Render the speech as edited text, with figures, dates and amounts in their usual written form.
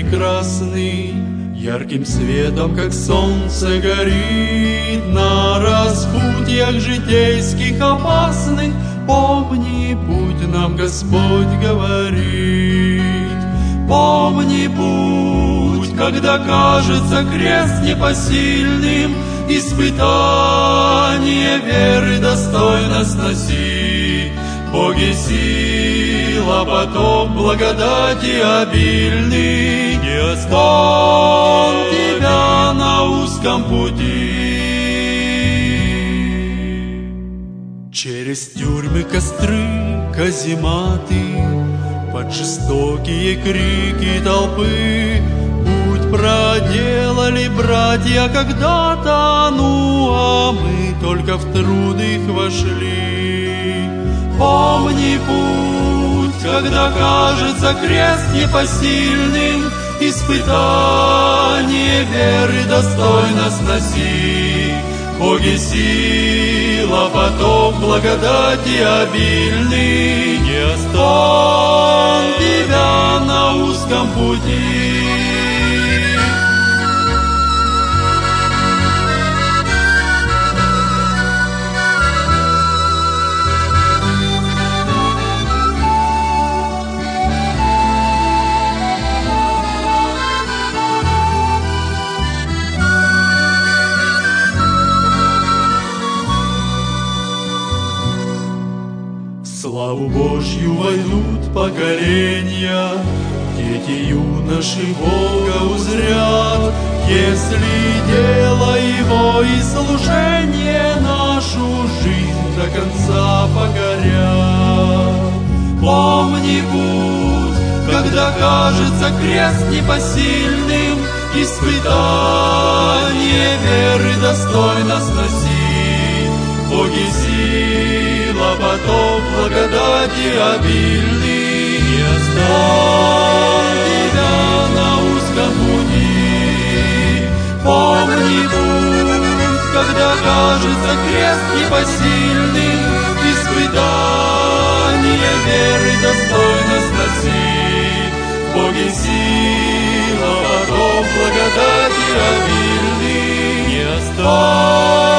прекрасный, ярким светом, как солнце, горит на распутьях житейских опасных. Помни, путь нам Господь говорит. Помни путь, когда кажется крест непосильным, испытание веры достойно сносить. Боги сила, поток благодати обильный, не оставь тебя на узком пути. Через тюрьмы, костры, казематы, под жестокие крики толпы путь проделали братья когда-то, ну а мы только в труд их вошли. Помни путь, когда кажется крест непосильным, испытание веры достойно сносить. Боги сила, поток благодати обильный, не оставь тебя на узком пути. Славу Божью войдут поколения, дети юноши Бога узрят, если дело Его и служение нашу жизнь до конца покорят. Помни путь, когда кажется крест непосильным, испытание веры достойно сносить. Боги сила, поток благодати обильный, не оставь тебя на узком пути. Помни путь, когда кажется крест непосильным, испытание веры достойно сносить. Боги сила, поток благодати обильный, не оставь